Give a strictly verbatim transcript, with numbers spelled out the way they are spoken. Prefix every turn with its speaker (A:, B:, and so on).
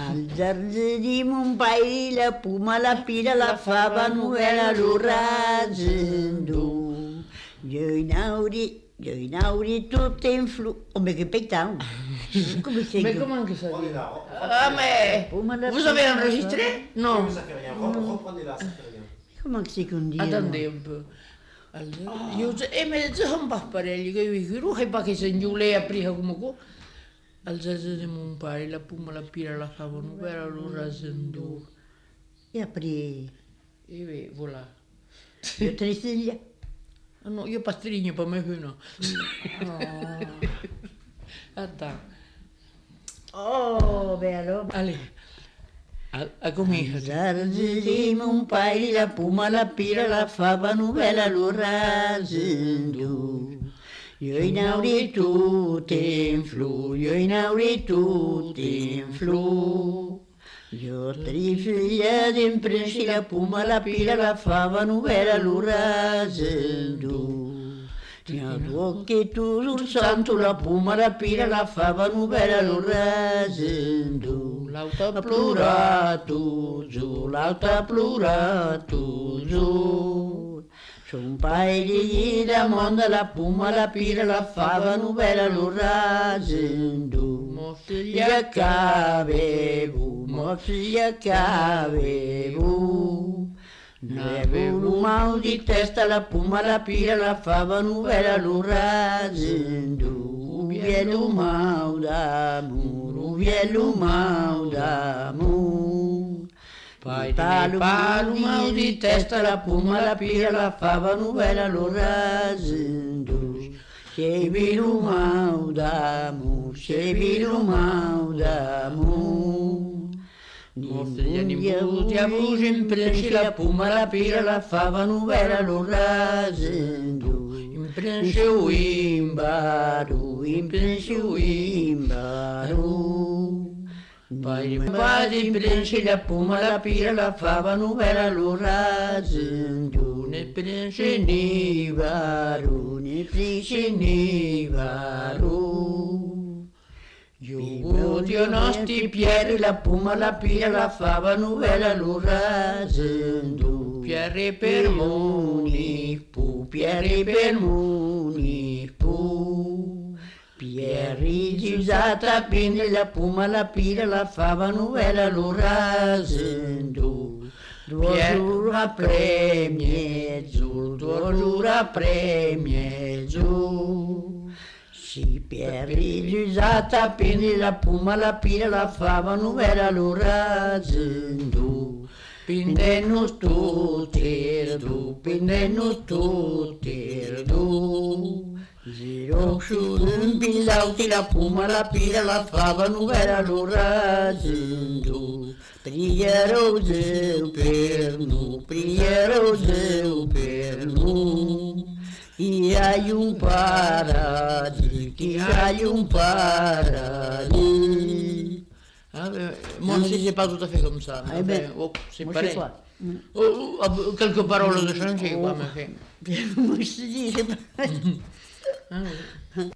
A: Al giardino di Mumbai la puma, la pila, la fava, novella, l'orasendo. Io inaudi, io inaudi tutto in flu... Oh, mais che pétard. Come c'est
B: Mais comment que ça dit? Ah, mais vous avez enregistré? Non.
C: Ça fait rien. Reprenez-la, ça fait rien.
A: Comment c'est qu'on dit?
B: Attendez un peu. Io e me zan pas parelli che vi ruhe pa che se giule a priha come co. Al giardino di Mumbai la puma, la pila, la fava, novella, l'orasendo.
A: E après...
B: E voilà.
A: Io Trisiglia.
B: Ah no, io pastrigno per me no. Attends.
A: Oh, ben alors.
B: Allez. A, a comincia.
A: Giardini Mumbai la puma, la pila, la fava, novella, l'orasendo. Io inaudi tutti in flu, io inaudi tutti in flu. Io tre figlie d'impresi, la puma, la pila, la fava, novella, l'orasendo. Tinha occhi tu sul santo, la puma, la pila, la fava, novella, l'orasendo.
B: L'auto
A: Ha plorato giù, l'auto ha plorato giù. Su un paio di da mondo, la puma, la pila, la fava, novella, l'orasendo.
B: Mo
A: Figlia che avevo, mo figlia che avevo. Ne avevo un mal di testa, la puma, la pila, la fava, novella, l'orasendo. Un bielo mal d'amore, un bielo mal d'amore.
B: Pai di palo, mal di testa, la puma, la pila, la fava, novella, l'orasendo. Se viro mal d'amore, se viro mal d'amore.
A: Mortiglia di buti a buci, impresi la puma, la pila, la fava, novella, l'orasendo. Impresi o imbaru, impresi o imbaru. Pai di padre, impresi la puma, la pila, la fava, novella, l'orasendo. Ne presi ni varu, ne presi ni varu. Io Dio nostri pieri, la puma, la pila, la fava, novella, l'orasendo. Pieri per moni, pu, pieri per moni, pu. Pieri di usata, pende, la puma, la pila, la fava, novella, l'orasendo. Due giura premie giù, due giura premie giù. Si Pieri di usata, pende, la puma, la pila, la fava, novella, l'orasendo. Pindenus tutti du, pindenus tutti du. Giro su un billauti, la puma, la pila, la fava, novella, l'orasendo. Priero Deu per nu, priero Deu per nu. E hai un paradis, che hai un paradis.
B: Ah, moi aussi, j'ai pas tout à fait comme ça.
A: Eh ben,
B: oh, c'est
A: moi,
B: pareil.
A: je sais pas.
B: Oh, oh, quelques paroles de changer, quoi, mais...
A: Moi, je te dis, c'est pas...
B: Ah, oui.